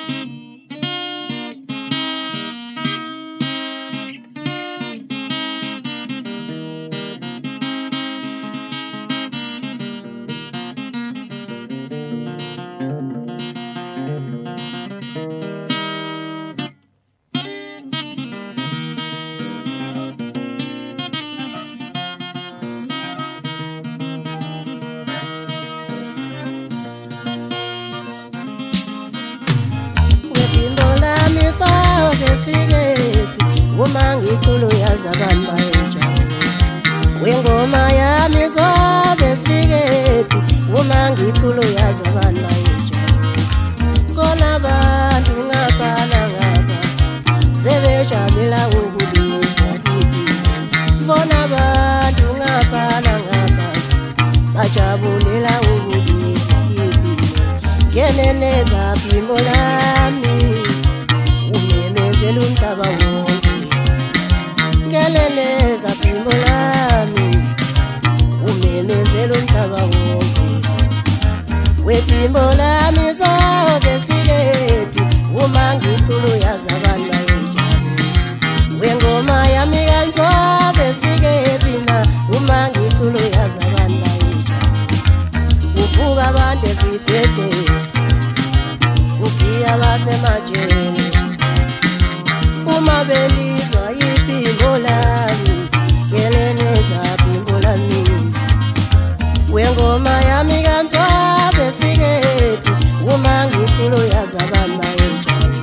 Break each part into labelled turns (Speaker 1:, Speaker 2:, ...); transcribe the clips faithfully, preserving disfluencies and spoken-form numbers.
Speaker 1: Umangikulu yazabamba enja wengoma yami zoze sifikephi umangikulu yazabamba enja kona abantu ngaphala ngapha sebejabula ukubisa kipi bona abantu ngaphala ngapha bajabulela ukubisa kipi ngeneneza phimbo lami umemezela umhlaba wonke ngeleleza phimbo lami umemezela umhlaba wonke wephimbo lami zoze sifikephi umangiculu yazabantu bayejani wengoma yami kayizoze sifikephi na umangiculu yazabantu bayejani uvuka abantu ezibhedlela ugiya basemajele uma belizwa iphimbo lami ngeleneza phimbo lami wengoma yami kayizoze sifikephi umangiculu yazabantu bayejani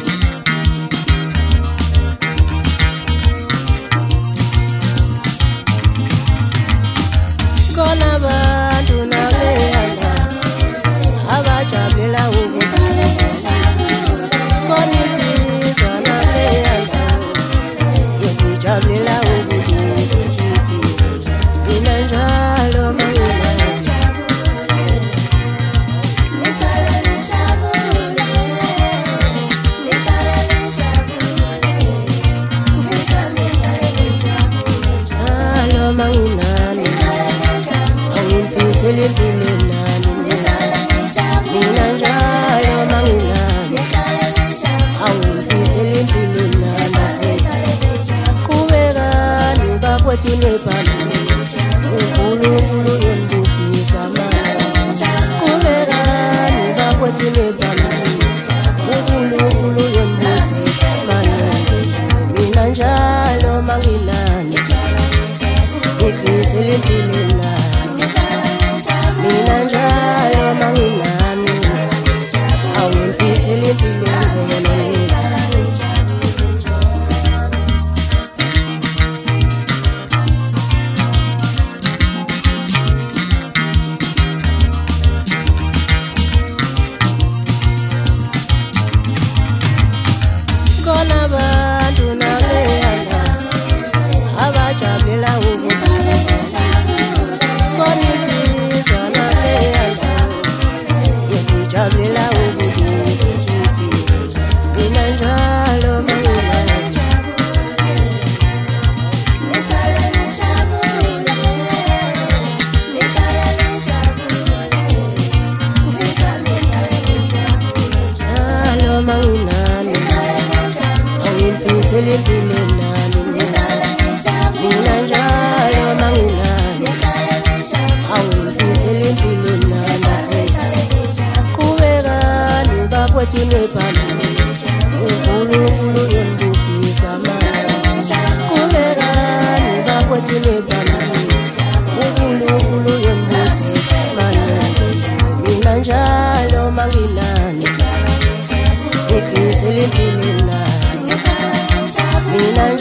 Speaker 1: kona abantu nabeyanda abajabulela ukubisa kona insizwa nabeyanda yesijabulela ukubisa mina njalo mina njalo manginani angimfiseli empilweni nami mina njalo manginani angimfiseli empilweni nami qhubekani bakwethu nebhani uNkulunkulu uyembusisa manje qhubekani bakwethu nebhani uNkulunkulu uyembusisa manje mina njalo manginani ngifiseli empilweni nami mina njalo manginani awungifiseli empilweni nami kona abantu nabeyanda abajabulela ukubisa kona insizwa nabeyanda yesijabulela ukubisa mina njalo manginani njalo manginani angimfiseli empilweni nami mina njalo manginani angimfiseli empilweni nami qhubekani bakwethu nebhani uNkulunkulu uyembusisa manje qhubekani bakwethu nebhani uNkulunkulu uyembusisa manje mina njalo manginani ngifiseli empilweni nami mina